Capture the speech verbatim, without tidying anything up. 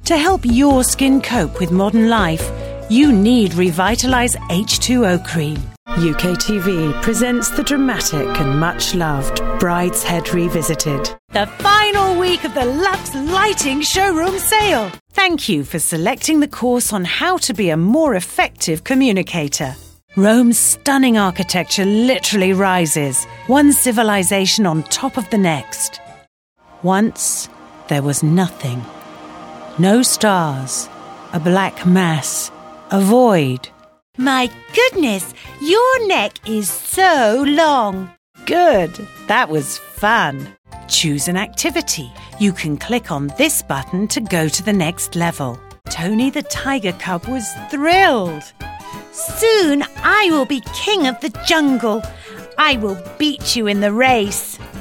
To help your skin cope with modern life, you need Revitalise H two O Cream. U K T V presents the dramatic and much-loved Brideshead Revisited. The final week of the Lux Lighting Showroom Sale. Thank you for selecting the course on how to be a more effective communicator. Rome's stunning architecture literally rises, one civilization on top of the next. Once, there was nothing. No stars, a black mass, a void. My goodness, your neck is so long. Good, that was fun. Choose an activity. You can click on this button to go to the next level. Tony the tiger cub was thrilled. Soon I will be king of the jungle. I will beat you in the race.